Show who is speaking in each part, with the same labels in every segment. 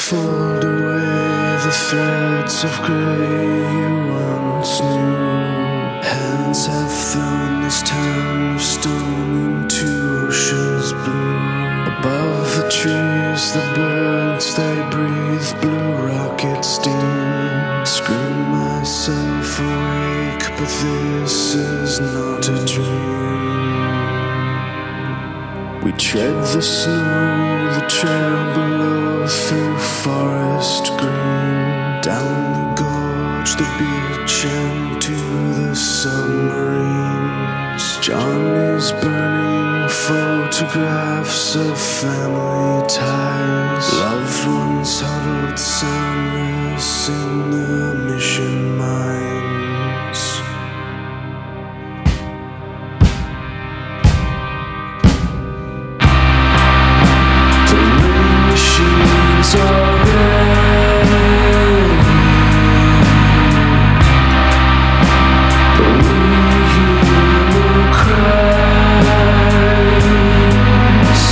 Speaker 1: Fold away the threads of grey you once knew. Hands have thrown this town of stone into oceans blue. Above the trees, the birds, they breathe blue rocket steam. Scream myself awake, but this is not a dream. We tread the snow, the trail below, through forest green, down the gorge, the beach, and to the submarines. John is burning photographs of family ties, loved ones huddled soundless in the mission mines. Machines are ready, but we hear no cries.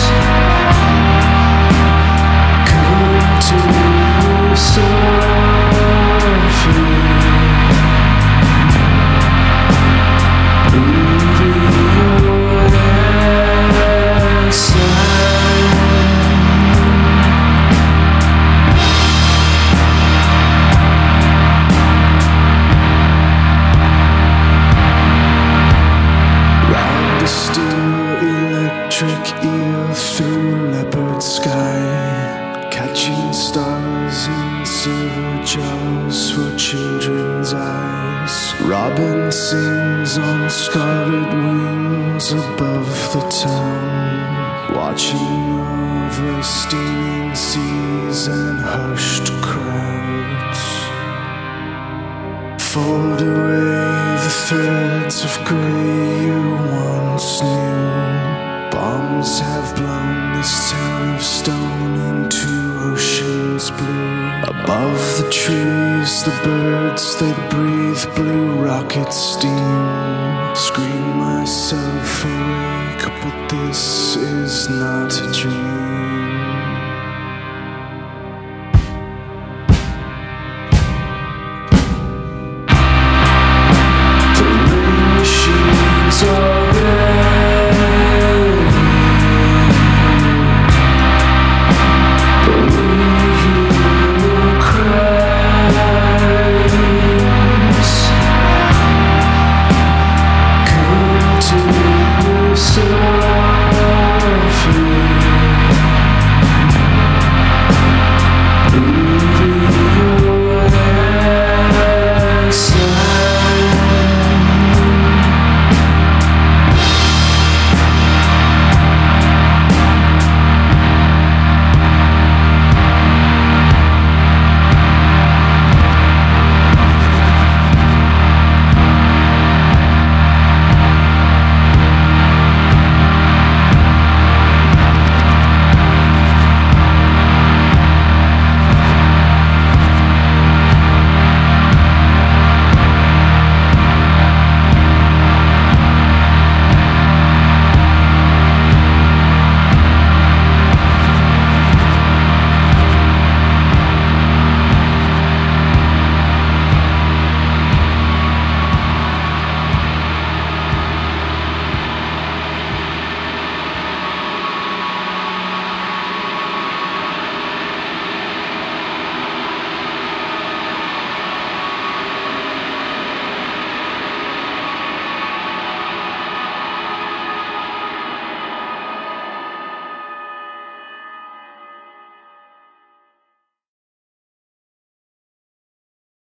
Speaker 1: Continue softly, leaving your exile. Steel electric eel through leopard sky, catching stars in silver jars for children's eyes. Robin sings on scarlet wings above the town, watching over steaming seas and hushed crowds. Fold away the threads of grey you once knew. Bombs have blown this town of stone into oceans blue. Above the trees, the birds, they breathe blue rocket steam. Scream myself awake, but this is not a dream.